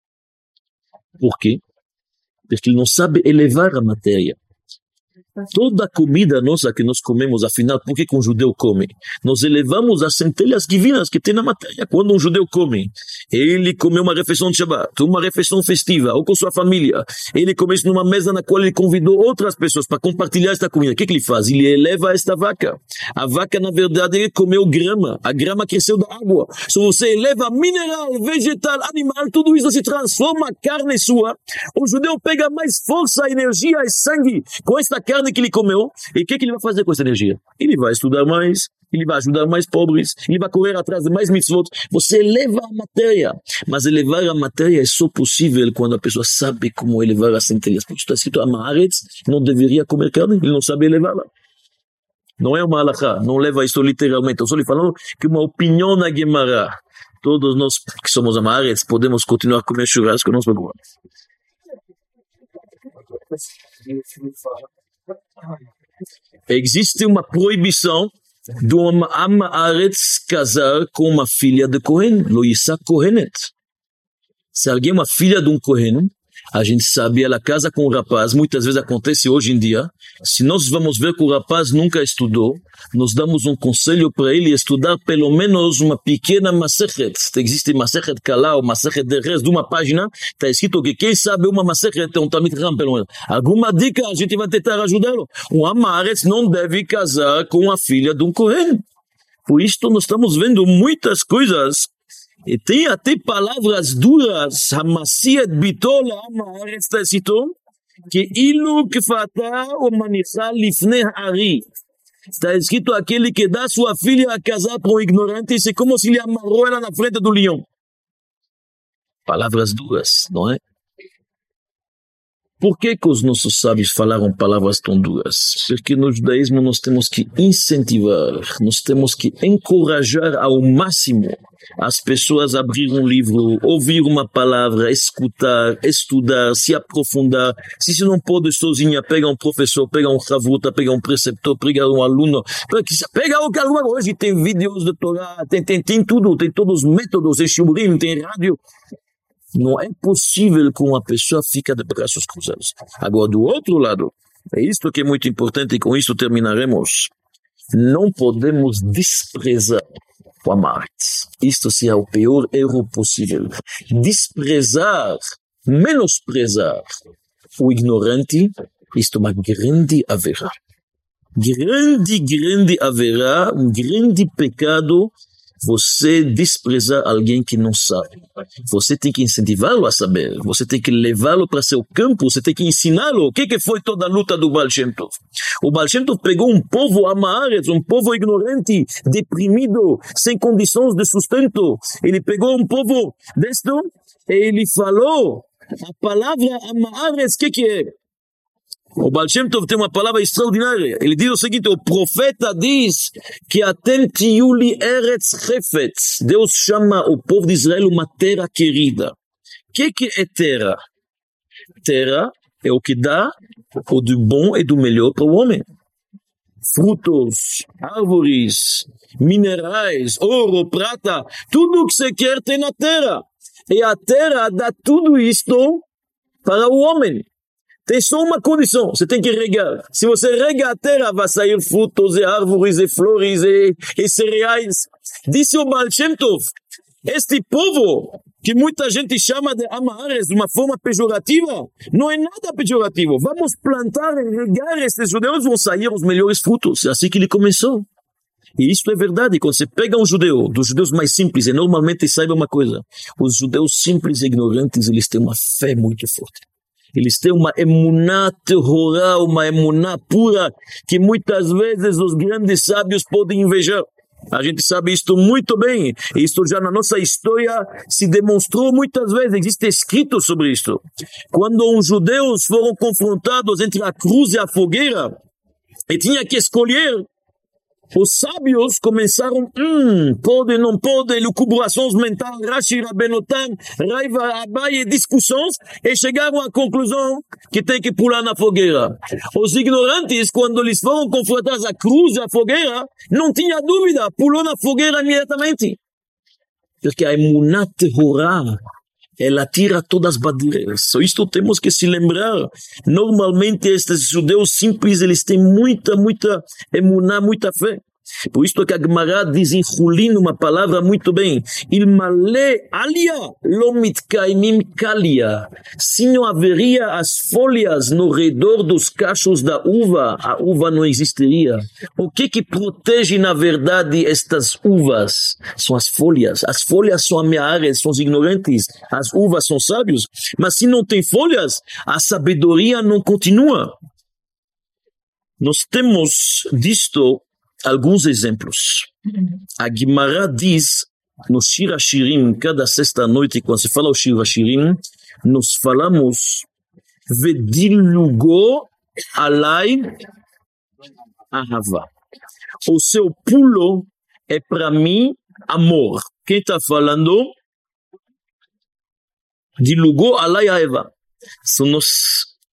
Por quê? Porque ele não sabe elevar a matéria. Toda a comida nossa que nós comemos, afinal, por que um judeu come? Nós elevamos as centelhas divinas que tem na matéria. Quando um judeu come, ele come uma refeição de Shabbat, uma refeição festiva, ou com sua família. Ele come isso numa mesa na qual ele convidou outras pessoas para compartilhar esta comida. O que ele faz? Ele eleva esta vaca. A vaca, na verdade, ele comeu grama. A grama cresceu da água. Se você eleva mineral, vegetal, animal, tudo isso se transforma em carne sua. O judeu pega mais força, energia e sangue com esta carne que ele comeu, e o que ele vai fazer com essa energia? Ele vai estudar mais, ele vai ajudar mais pobres, ele vai correr atrás de mais mitzvot. Você eleva a matéria, mas elevar a matéria é só possível quando a pessoa sabe como elevar as centelhas. Porque está escrito, am haaretz não deveria comer carne, ele não sabe elevá-la. Não é uma halakha, não leva isso literalmente. Eu só lhe falando que uma opinião na Gemara. Todos nós que somos am haaretz podemos continuar a comer churrasco, não se preocupe. Existe uma proibição do am haaretz casar com uma filha de Cohen, lo yisa Kohenet. Se alguém é uma filha de um Kohen, a gente sabe, ela casa com o rapaz, muitas vezes acontece hoje em dia. Se nós vamos ver que o rapaz nunca estudou, nós damos um conselho para ele estudar pelo menos uma pequena Masechet. Existe Masechet Kalá ou Masechet Derez de uma página, está escrito que quem sabe uma Masechet é um Talmid Chacham pelo menos. Alguma dica a gente vai tentar ajudá-lo. Um Amaretz não deve casar com a filha de um Kohen. Por isso nós estamos vendo muitas coisas. E tem até palavras duras, Hamasiet Bitol Amaretz, está escrito, que ilu kfata o manichá lifnei hari. Está escrito aquele que dá sua filha a casar para um ignorante, isso é como se ele amarrou ela na frente do leão. Palavras duras, não é? Por que os nossos sábios falaram palavras tão duras? Porque no judaísmo nós temos que incentivar, nós temos que encorajar ao máximo as pessoas a abrir um livro, ouvir uma palavra, escutar, estudar, se aprofundar. Se você não pode sozinha, pega um professor, pega um chavuta, pega um preceptor, pega um aluno, pega o que hoje tem vídeos de Torá, tem tudo, tem todos os métodos, tem shiurim, tem rádio. Não é possível que uma pessoa fique de braços cruzados. Agora, do outro lado, é isto que é muito importante e com isso terminaremos. Não podemos desprezar o Amaretz. Isto é o pior erro possível. Desprezar, menosprezar o ignorante, isto é uma grande haverá. Grande haverá, um grande pecado. Você desprezar alguém que não sabe. Você tem que incentivá-lo a saber. Você tem que levá-lo para seu campo. Você tem que ensiná-lo. O que foi toda a luta do Baal Shem Tov? O Baal Shem Tov pegou um povo amaretz, um povo ignorante, deprimido, sem condições de sustento. Ele pegou um povo deste e ele falou a palavra amaretz, o que é? O Baal Shem Tov tem uma palavra extraordinária. Ele diz o seguinte, o profeta diz que atem tiyu li eretz chefetz. Deus chama o povo de Israel uma terra querida. O que é terra? Terra é o que dá o do bom e do melhor para o homem. Frutos, árvores, minerais, ouro, prata, tudo o que você quer tem na terra. E a terra dá tudo isto para o homem. Tem só uma condição, você tem que regar. Se você rega a terra, vai sair frutos e árvores e flores e cereais. Disse o Baal Shem Tov, este povo, que muita gente chama de Amaretz de uma forma pejorativa, não é nada pejorativo. Vamos plantar e regar estes judeus, vão sair os melhores frutos. É assim que ele começou. E isso é verdade, quando você pega um judeu, dos judeus mais simples, e normalmente saiba uma coisa, os judeus simples e ignorantes, eles têm uma fé muito forte. Eles têm uma emuná terrorá, uma emuná pura, que muitas vezes os grandes sábios podem invejar. A gente sabe isto muito bem. Isto já na nossa história se demonstrou muitas vezes. Existe escrito sobre isto. Quando os judeus foram confrontados entre a cruz e a fogueira, e tinha que escolher, os sábios começaram, pode, não pode, elucubrações mentais, Rashi, Rabenotam, Raiva, Abaye, discussões, e chegaram à conclusão que tem que pular na fogueira. Os ignorantes, quando eles foram confrontados à cruz e à fogueira, não tinha dúvida, pulou na fogueira imediatamente. Porque a emuná terrorá, ela tira todas as barreiras. Só isto temos que se lembrar. Normalmente estes judeus simples, eles têm muita emuná, muita fé. Por isso que a Gemara diz em Chulin uma palavra muito bem. Ilmale alia lo mitkaimim kalia. Se não haveria as folhas no redor dos cachos da uva, a uva não existiria. O que protege na verdade estas uvas? São as folhas. As folhas são ameaças, são os ignorantes. As uvas são sábios. Mas se não tem folhas, a sabedoria não continua. Nós temos disto alguns exemplos. A Gemara diz no Shir HaShirim, cada sexta-noite, quando se fala o Shir HaShirim, nós falamos Vedilugo alai ahava. O seu pulo é para mim amor. Quem está falando? Dilugou alai ahava. São nós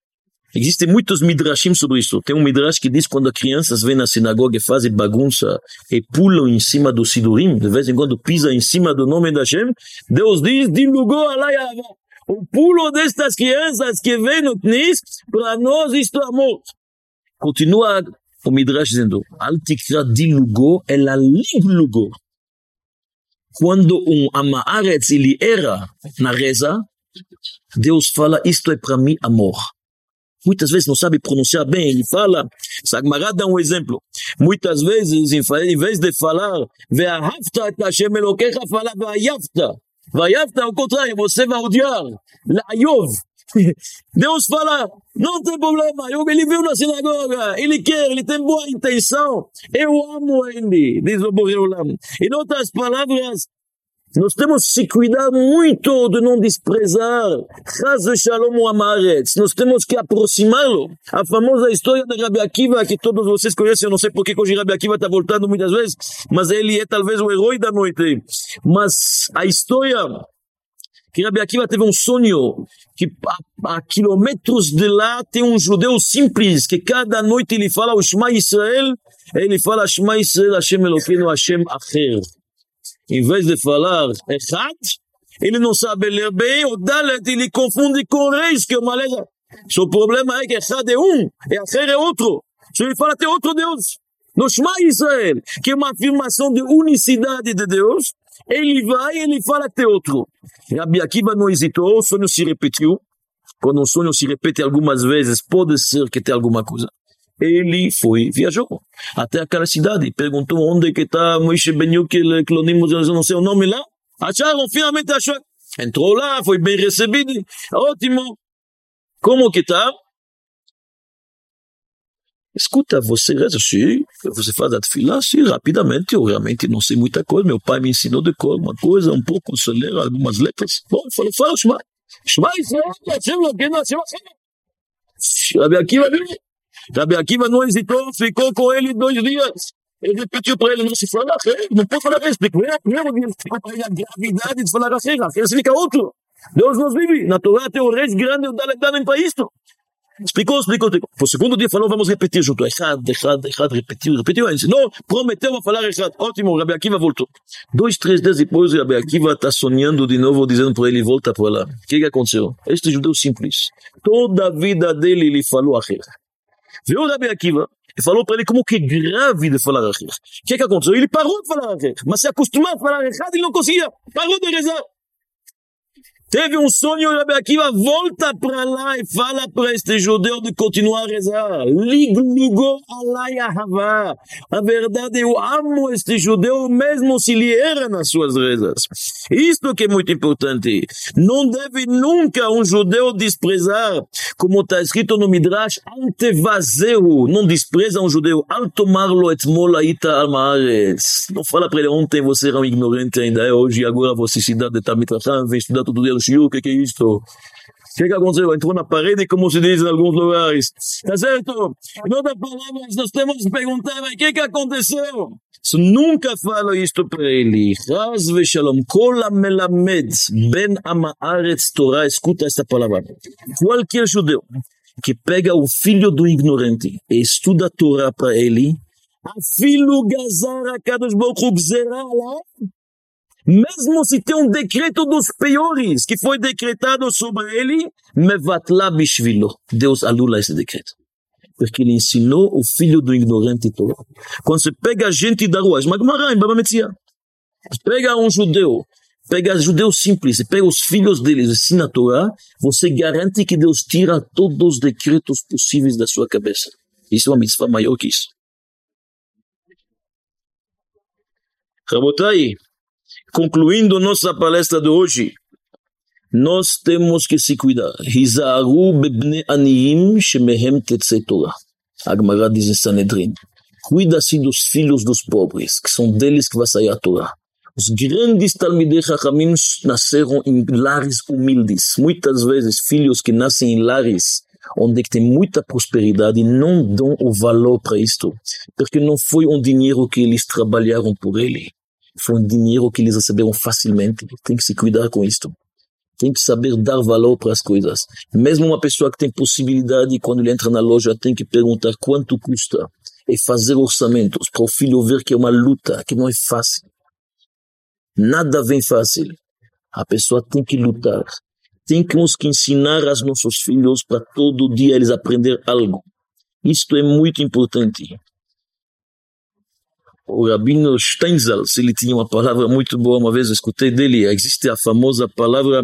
Existem muitos midrashim sobre isso. Tem um midrash que diz que quando as crianças vêm na sinagoga e fazem bagunça e pulam em cima do sidurim, de vez em quando pisam em cima do nome da Hashem, Deus diz, dilugou alai ahava. O pulo destas crianças que vêm no Knis, para nós isto é amor. Continua o midrash dizendo, al tikra dilugou, ela liglugou. Quando Amaretz ele erra na reza, Deus fala, isto é para mim amor. Muitas vezes não sabe pronunciar bem, ele fala, Sagmará dá um exemplo, muitas vezes em vez de falar, ve'ahavta et Hashem Elokecha, fala ve'ayavta, ve'ayavta ao contrário, você vai odiar, la'ayov. Deus fala, não tem problema, ele veio na sinagoga, ele quer, ele tem boa intenção, eu amo ele, diz o Borei Olam. Em outras palavras, nós temos que se cuidar muito de não desprezar Chas v'Shalom o Amaretz. Nós temos que aproximá-lo. A famosa história de Rabbi Akiva, que todos vocês conhecem, eu não sei porque hoje Rabbi Akiva está voltando muitas vezes, mas ele é talvez o herói da noite. Mas a história que Rabbi Akiva teve um sonho, que a quilômetros de lá tem um judeu simples, que cada noite ele fala o Shema Israel, ele fala Shema Israel, Hashem Elokeinu, Hashem Acher. Em vez de falar Echad, ele não sabe ler bem, o Dalet ele confunde com Reis, que é uma letra. O problema é que Echad é um, e Acher é outro. Se ele fala tem outro Deus. No Shema Israel, que é uma afirmação de unicidade de Deus, ele vai e ele fala que tem outro. Rabbi Akiva não hesitou, o sonho se repetiu. Quando um sonho se repete algumas vezes, pode ser que tem alguma coisa. Ele viajou até aquela cidade, perguntou onde que está Moshe Ben Yokel, Clonimos, eu não sei o nome lá. Acharam, finalmente achou. Entrou lá, foi bem recebido, ótimo. Como que está? Escuta, você reza, sim, você faz a tefilá, sim, rapidamente, eu realmente não sei muita coisa, meu pai me ensinou de cor uma coisa, um pouco, você lê algumas letras. Bom, ele falou, fala, Shema Israel, Hashem Elokeinu, Hashem Acher. Rabbi Akiva viu? Rabbi Akiva não hesitou, ficou com ele 2 dias. Ele repetiu para ele, não se fala Acher, não pode falar Acher, explicou primeiro dia, explicou para ele a gravidade de falar Acher fica outro. Deus nos vive, na Torá tem o reis grande, o Dalet para isto. Explicou. O segundo dia falou, vamos repetir junto. Echad, repetiu. Ele ensinou, prometeu a falar Echad. Ótimo, Rabbi Akiva voltou. 2, 3 dias depois, Rabbi Akiva está sonhando de novo, dizendo para ele, volta para lá. O que aconteceu? Este judeu simples, toda a vida dele, ele falou Acher. Viu Rabbi Akiva? E falou para ele como que é grave de falar Acher. O que aconteceu? Ele parou de falar Acher, mas se acostumou a falar Echad, ele não conseguia. Parou de rezar. Teve um sonho, Rabbi Akiva volta para lá e fala para este judeu de continuar a rezar. Liglugo alai ahava. A verdade, eu amo este judeu mesmo se ele erra nas suas rezas. Isto que é muito importante. Não deve nunca um judeu desprezar, como está escrito no Midrash, antevazeu. Não despreza um judeu. Al tomarlo etmol aita al ma'aretz. Não fala para ele, ontem você era um ignorante ainda, hoje agora você se dá de Talmid Chacham, vem estudar todo dia. O que é isto? O que aconteceu? Entrou na parede, como se diz em alguns lugares. Tá certo? Em outras palavras, nós temos que perguntar, o que aconteceu? So, nunca falo isto para ele. Chas v'Shalom, kol hamelamed ben ha'aretz Torah, escuta essa palavra. Qualquer judeu que pega o filho do ignorante e estuda a Torá para ele, afilo gazar HaKadosh Baruch Hu gzerah alav, mesmo se tem um decreto dos piores que foi decretado sobre ele, mevatla bishvilo. Deus anula esse decreto. Porque ele ensinou o filho do ignorante Torá. Quando você pega a gente da rua, pega um judeu, pega judeu simples, pega os filhos deles, ensina a Torá, você garante que Deus tira todos os decretos possíveis da sua cabeça. Isso é uma mitzvah maior que isso. Rabotai, concluindo nossa palestra de hoje, nós temos que se cuidar. Hizaru bebnei aniyim shemehem tetzei Torah. A Gemara diz em Sanedrin. Cuida-se dos filhos dos pobres, que são deles que vai sair a Torá. Os grandes Talmidei Chachamim nasceram em lares humildes. Muitas vezes, filhos que nascem em lares onde tem muita prosperidade não dão o valor para isto, porque não foi um dinheiro que eles trabalharam por ele. Foi um dinheiro que eles receberam facilmente. Tem que se cuidar com isto. Tem que saber dar valor para as coisas. Mesmo uma pessoa que tem possibilidade, quando ele entra na loja, tem que perguntar quanto custa. E fazer orçamentos para o filho ver que é uma luta, que não é fácil. Nada vem fácil. A pessoa tem que lutar. Temos que ensinar aos nossos filhos para todo dia eles aprender algo. Isto é muito importante. O Rabino Steinsaltz, ele tinha uma palavra muito boa, uma vez eu escutei dele, existe a famosa palavra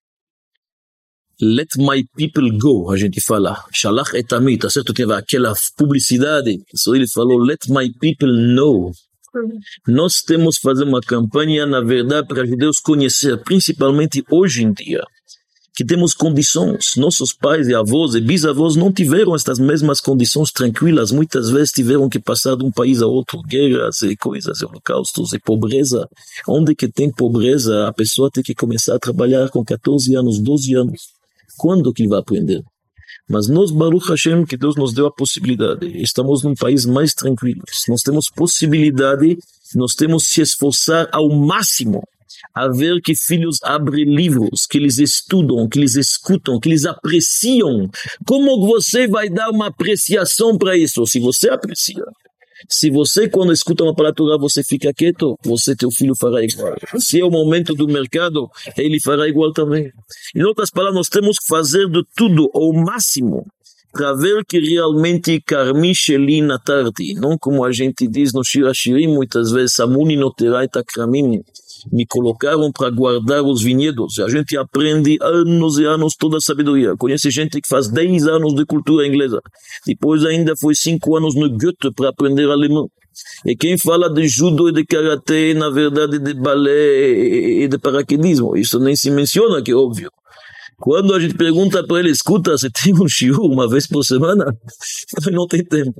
Let my people go, a gente fala, Shalach et Ami, tá certo? Teve aquela publicidade, só ele falou, let my people know. Nós temos que fazer uma campanha, na verdade, para os judeus conhecer, principalmente hoje em dia, que temos condições. Nossos pais e avós e bisavós não tiveram estas mesmas condições tranquilas, muitas vezes tiveram que passar de um país a outro, guerras e coisas, holocaustos e pobreza. Onde que tem pobreza, a pessoa tem que começar a trabalhar com 14 anos, 12 anos. Quando que ele vai aprender? Mas nós, Baruch Hashem, que Deus nos deu a possibilidade, estamos num país mais tranquilo, nós temos possibilidade, nós temos que se esforçar ao máximo a ver que filhos abrem livros, que eles estudam, que eles escutam, que eles apreciam. Como você vai dar uma apreciação para isso? Se você aprecia. Se você, quando escuta uma palavra, você fica quieto, teu filho fará igual. Se é o momento do mercado, ele fará igual também. Em outras palavras, nós temos que fazer de tudo ao máximo para ver que realmente Karmi Sheli Natarti, não como a gente diz no Shir HaShirim, muitas vezes, Samuni Noterai Takramim, me colocaram para guardar os vinhedos. A gente aprende anos e anos toda a sabedoria. Conhece gente que faz 10 anos de cultura inglesa. Depois ainda foi 5 anos no Goethe para aprender alemão. E quem fala de judo e de karatê, na verdade de balé e de paraquedismo, isso nem se menciona, que é óbvio. Quando a gente pergunta para ele, escuta, você tem um shiur uma vez por semana? Não tem tempo.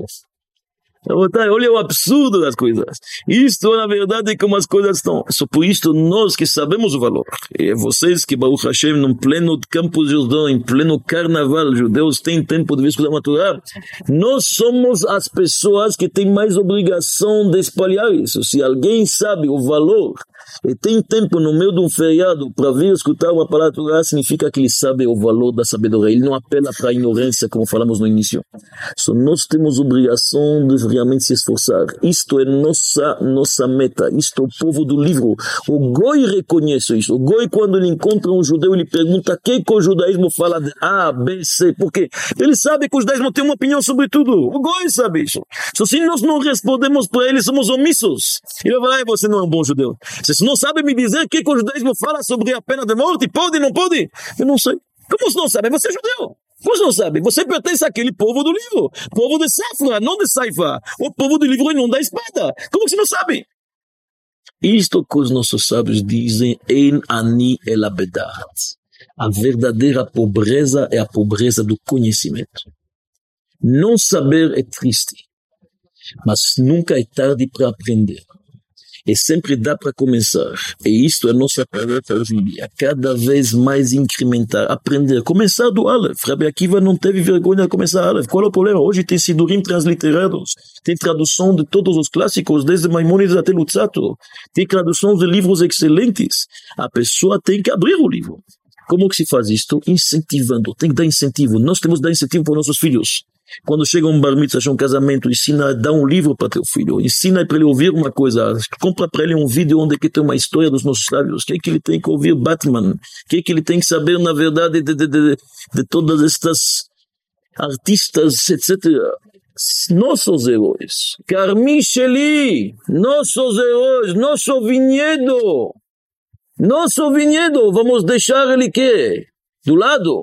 Olha o absurdo das coisas. Isto é na verdade como as coisas estão. Só por isto nós que sabemos o valor. E vocês que Baruch Hashem, no pleno campo judeu, em pleno carnaval, judeus têm tempo de escutar uma Torá. Nós somos as pessoas que têm mais obrigação de espalhar isso. Se alguém sabe o valor e tem tempo no meio de um feriado para vir escutar uma palavra Torá, significa que ele sabe o valor da sabedoria. Ele não apela para a ignorância, como falamos no início. Só nós temos obrigação de realmente se esforçar. Isto é nossa meta. Isto é o povo do livro. O Goi reconhece isso. O Goi, quando ele encontra um judeu, ele pergunta o que o judaísmo fala de A, B, C. Por quê? Ele sabe que o judaísmo tem uma opinião sobre tudo. O Goi sabe isso. Só se nós não respondemos para ele, somos omissos. Ele vai falar, você não é um bom judeu. Você não sabe me dizer o que o judaísmo fala sobre a pena de morte? Pode, não pode? Eu não sei. Como você não sabe? Você é judeu. Você não sabe, você pertence àquele povo do livro, povo de Safra, não de Saifa, o povo do livro e não da espada. Como você não sabe? Isto que os nossos sábios dizem, Ein ani el abedat. A verdadeira pobreza é a pobreza do conhecimento. Não saber é triste, mas nunca é tarde para aprender. E sempre dá para começar. E isto é nossa tarefa hoje em dia. Cada vez mais incrementar, aprender. Começar do Aleph. Rabbi Akiva não teve vergonha de começar Aleph. Qual é o problema? Hoje tem sidurim transliterados. Tem tradução de todos os clássicos, desde Maimonides até Luzzatto. Tem tradução de livros excelentes. A pessoa tem que abrir o livro. Como que se faz isto? Incentivando. Tem que dar incentivo. Nós temos que dar incentivo para os nossos filhos. Quando chega um bar mitzvah, um casamento, ensina a dar um livro para teu filho, ensina para ele ouvir uma coisa, compra para ele um vídeo onde que tem uma história dos nossos sábios, o que é que ele tem que ouvir Batman, o que é que ele tem que saber na verdade de todas estas artistas, etc. Nossos heróis, Karmi Sheli, nossos heróis, nosso vinhedo, vamos deixar ele que? Do lado.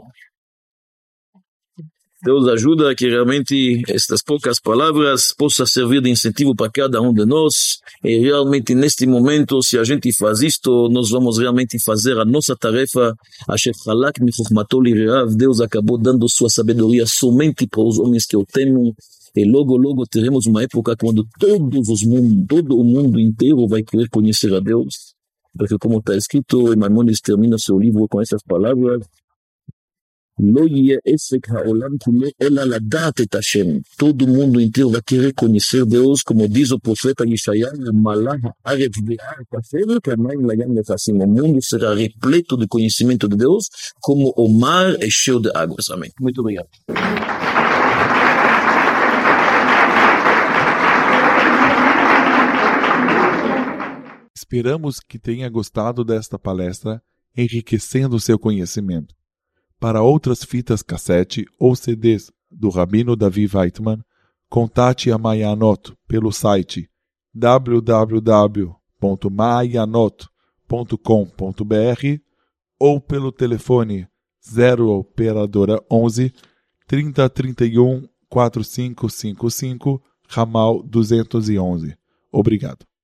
Deus ajuda que realmente estas poucas palavras possam servir de incentivo para cada um de nós. E realmente neste momento, se a gente faz isto, nós vamos realmente fazer a nossa tarefa. Asher Halak Michuchmato Lireav, Deus acabou dando sua sabedoria somente para os homens que o temem. E logo teremos uma época quando todo o mundo inteiro vai querer conhecer a Deus. Porque como está escrito, Maimonides termina seu livro com essas palavras. לא יהיה עסק העולם כולו אלא לדעת את השם. Todo mundo inteiro vai querer conhecer Deus, como diz o profeta Yeshayahu, Malach haaretz ve'ar kafer k'hamayim layam nefassim. O mundo será repleto de conhecimento de Deus, como o mar é cheio de águas. Amém. Muito obrigado. Esperamos que tenha gostado desta palestra, enriquecendo seu conhecimento. Para outras fitas cassete ou CDs do Rabino Davi Weitman, contate a Maayanot pelo site www.maayanot.com.br ou pelo telefone 0 operadora 11 3031 4555 ramal 211. Obrigado.